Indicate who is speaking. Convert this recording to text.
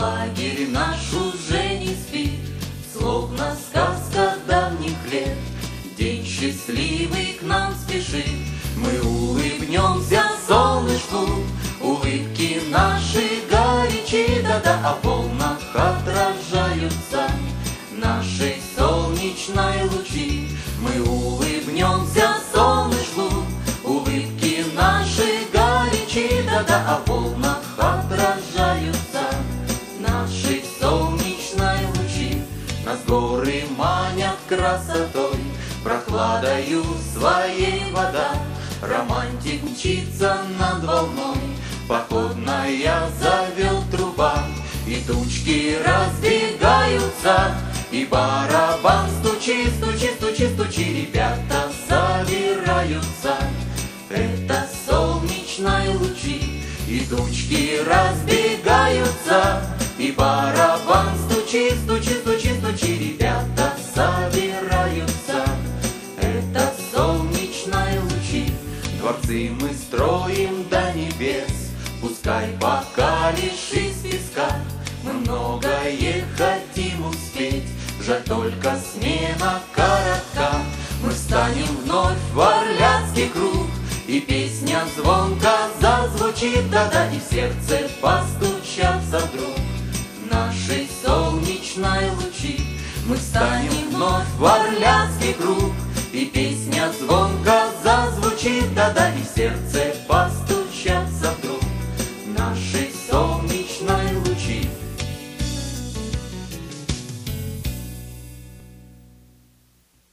Speaker 1: лагерь наш уже не спит, словно сказка давних лет. День счастливый к нам спешит, мы улыбнемся солнышку, улыбки наши горячи, да-да, а в волнах отражаются нашей солнечной лучи. Мы улыбнемся солнышку, улыбки наши горячи, да-да, а в волнах отражаются нашей солнечной лучи. Нас горы манят красотой, прохладою своей вода. Романтик мчится над волной, походная зовет труба. И тучки разбегаются, и барабан стучи, стучи, стучи, стучи. Ребята собираются, это солнечные лучи. И тучки разбегаются, и барабан стучи, стучи, стучи, стучи. Ребята собираются, это солнечные лучи. Дворцы мы строим до небес, пускай пока лишь из песка. Мы многое хотим успеть, жаль только смена коротка. Мы встанем вновь в Орляцкий круг, и песня звонко зазвучит, да-да, и в сердце постучатся вдруг наши солнечные лучи. Мы встанем вновь в Орляцкий круг, и песня звонко зазвучит, да-да, и в сердце